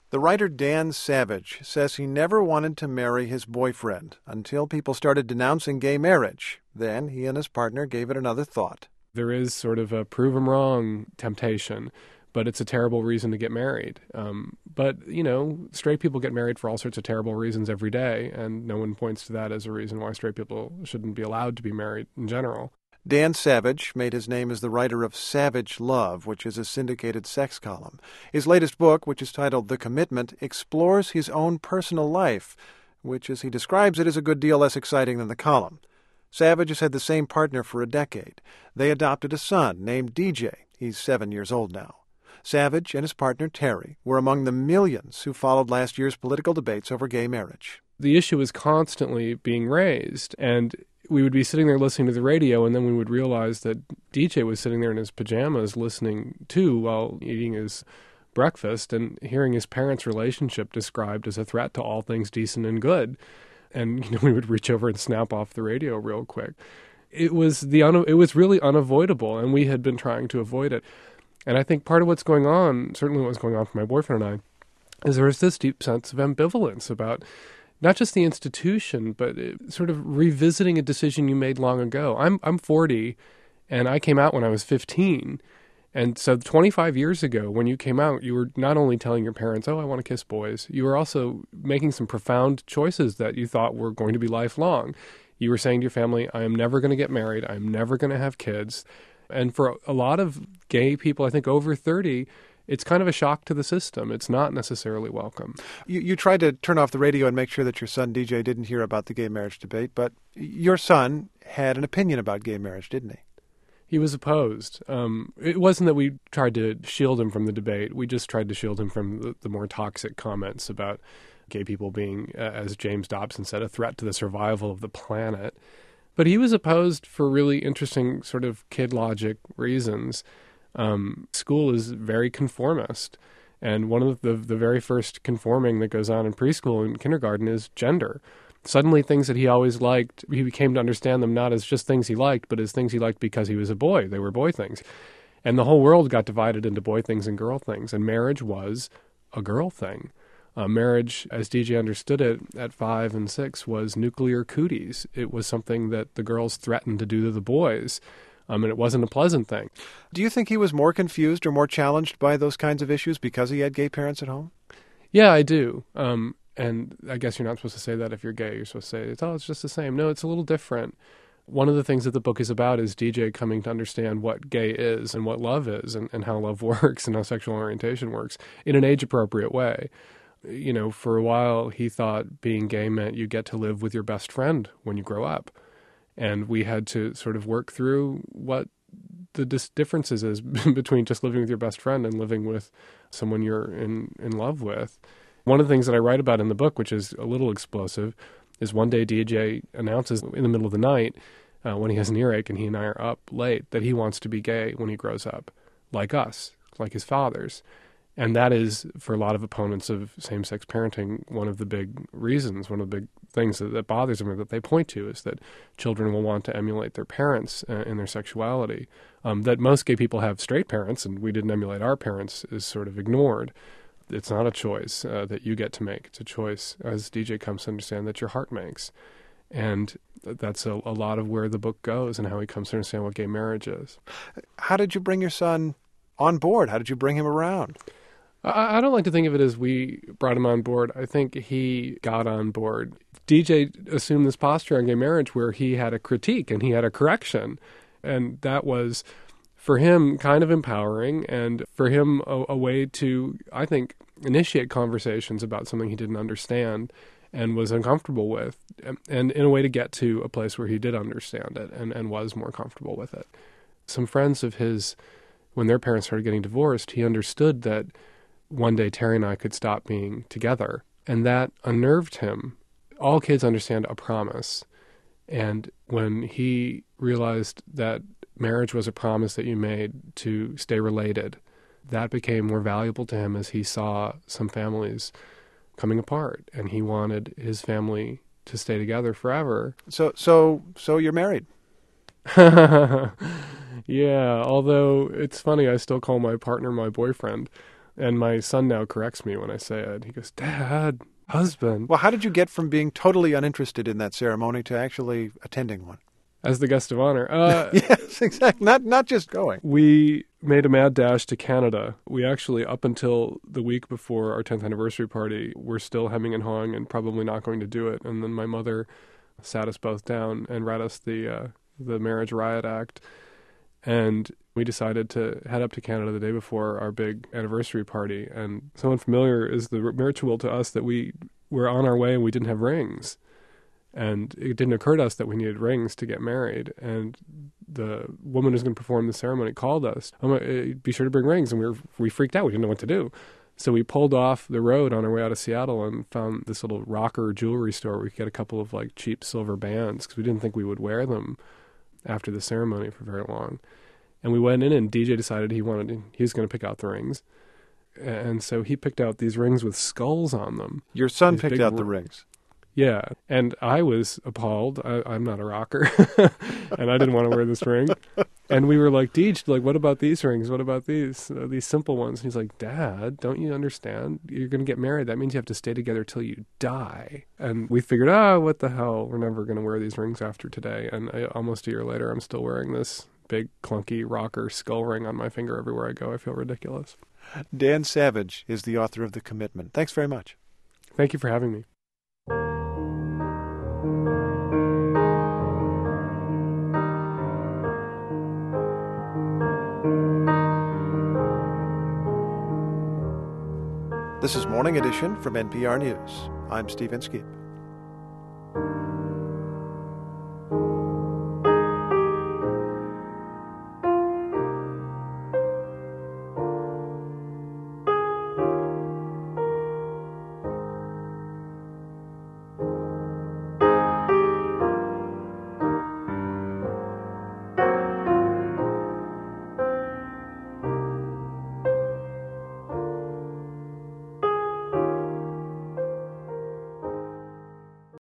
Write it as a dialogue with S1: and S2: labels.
S1: The writer Dan Savage says he never wanted to marry his boyfriend until people started denouncing gay marriage. Then he and his partner gave it another thought.
S2: There is sort of a prove 'em wrong temptation, but it's a terrible reason to get married. But, straight people get married for all sorts of terrible reasons every day, and no one points to that as a reason why straight people shouldn't be allowed to be married in general.
S1: Dan Savage made his name as the writer of Savage Love, which is a syndicated sex column. His latest book, which is titled The Commitment, explores his own personal life, which, as he describes it, is a good deal less exciting than the column. Savage has had the same partner for a decade. They adopted a son named DJ. He's 7 years old now. Savage and his partner, Terry, were among the millions who followed last year's political debates over gay marriage.
S2: The issue was constantly being raised, and we would be sitting there listening to the radio, and then we would realize that DJ was sitting there in his pajamas listening too while eating his breakfast and hearing his parents' relationship described as a threat to all things decent and good. And we would reach over and snap off the radio real quick. It was really unavoidable, and we had been trying to avoid it. And I think part of what's going on, certainly what was going on for my boyfriend and I, is there was this deep sense of ambivalence about not just the institution, but sort of revisiting a decision you made long ago. I'm 40, and I came out when I was 15. And so 25 years ago, when you came out, you were not only telling your parents, oh, I want to kiss boys, you were also making some profound choices that you thought were going to be lifelong. You were saying to your family, I am never going to get married. I'm never going to have kids. And for a lot of gay people, I think over 30, it's kind of a shock to the system. It's not necessarily welcome.
S1: You tried to turn off the radio and make sure that your son, DJ, didn't hear about the gay marriage debate, but your son had an opinion about gay marriage, didn't he?
S2: He was opposed. It wasn't that we tried to shield him from the debate. We just tried to shield him from the more toxic comments about gay people being, as James Dobson said, a threat to the survival of the planet. But he was opposed for really interesting sort of kid logic reasons. School is very conformist. And one of the very first conforming that goes on in preschool and kindergarten is gender. Suddenly things that he always liked, he came to understand them not as just things he liked, but as things he liked because he was a boy. They were boy things. And the whole world got divided into boy things and girl things. And marriage was a girl thing. Marriage, as DJ understood it at 5 and 6, was nuclear cooties. It was something that the girls threatened to do to the boys. And it wasn't a pleasant thing.
S1: Do you think he was more confused or more challenged by those kinds of issues because he had gay parents at home?
S2: Yeah, I do. And I guess you're not supposed to say that if you're gay. You're supposed to say, it's just the same. No, it's a little different. One of the things that the book is about is DJ coming to understand what gay is and what love is and how love works and how sexual orientation works in an age-appropriate way. For a while, he thought being gay meant you get to live with your best friend when you grow up. And we had to sort of work through what the differences is between just living with your best friend and living with someone you're in love with. One of the things that I write about in the book, which is a little explosive, is one day DJ announces in the middle of the night when he has an earache and he and I are up late that he wants to be gay when he grows up, like us, like his fathers. And that is, for a lot of opponents of same-sex parenting, one of the big reasons, one of the big things that bothers them or that they point to is that children will want to emulate their parents in their sexuality. That most gay people have straight parents, and we didn't emulate our parents, is sort of ignored. It's not a choice that you get to make. It's a choice, as DJ comes to understand, that your heart makes. And that's a lot of where the book goes and how he comes to understand what gay marriage is.
S1: How did you bring your son on board? How did you bring him around?
S2: I don't like to think of it as we brought him on board. I think he got on board. DJ assumed this posture on gay marriage where he had a critique and he had a correction. And that was, for him, kind of empowering, and for him a way to, I think, initiate conversations about something he didn't understand and was uncomfortable with, and in a way to get to a place where he did understand it and was more comfortable with it. Some friends of his, when their parents started getting divorced, he understood that one day Terry and I could stop being together, and that unnerved him. All kids understand a promise, and when he realized that marriage was a promise that you made to stay related, that became more valuable to him as he saw some families coming apart, and he wanted his family to stay together forever.
S1: So you're married?
S2: Yeah, although it's funny, I still call my partner my boyfriend. And my son now corrects me when I say it. He goes, "Dad, husband."
S1: Well, how did you get from being totally uninterested in that ceremony to actually attending one?
S2: As the guest of honor.
S1: Yes, exactly. Not just going.
S2: We made a mad dash to Canada. We actually, up until the week before our 10th anniversary party, were still hemming and hawing and probably not going to do it. And then my mother sat us both down and read us the Marriage Riot Act. And we decided to head up to Canada the day before our big anniversary party. And so unfamiliar is the ritual to us that we were on our way and we didn't have rings. And it didn't occur to us that we needed rings to get married. And the woman who's going to perform the ceremony called us. Be sure to bring rings. And we freaked out. We didn't know what to do. So we pulled off the road on our way out of Seattle and found this little rocker jewelry store where we could get a couple of like cheap silver bands because we didn't think we would wear them after the ceremony for very long. And we went in and DJ decided he was going to pick out the rings. And so he picked out these rings with skulls on them.
S1: Your son picked out the rings.
S2: Yeah, and I was appalled. I'm not a rocker, and I didn't want to wear this ring. And we were like, Deej, like, what about these rings? What about these simple ones? And he's like, Dad, don't you understand? You're going to get married. That means you have to stay together till you die. And we figured, what the hell? We're never going to wear these rings after today. And almost a year later, I'm still wearing this big, clunky rocker skull ring on my finger everywhere I go. I feel ridiculous.
S1: Dan Savage is the author of The Commitment. Thanks very much.
S2: Thank you for having me.
S1: This is Morning Edition from NPR News. I'm Steve Inskeep.